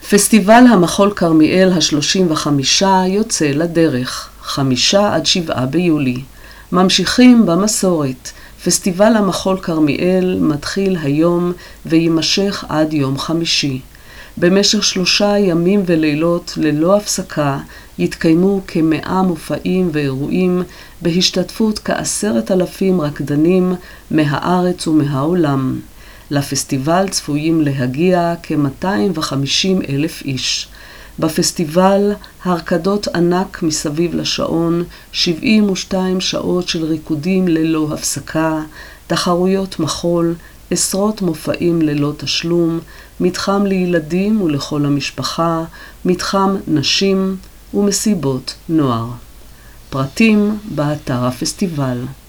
פסטיבל המחול כרמיאל ה-35 יוצא לדרך, 5-7 ביולי. ממשיכים במסורת. פסטיבל המחול כרמיאל מתחיל היום ויימשך עד יום חמישי. במשך 3 ימים ולילות ללא הפסקה יתקיימו כ100 מופעים ואירועים בהשתתפות כ10,000 רקדנים מהארץ ומהעולם. לפסטיבל צפויים להגיע כ250,000 איש. בפסטיבל הרקדות ענק מסביב לשעון, 72 שעות של ריקודים ללא הפסקה, תחרויות מחול, עשרות מופעים ללא תשלום, מתחם לילדים ולכל המשפחה, מתחם נשים ומסיבות נוער. פרטים באתר הפסטיבל.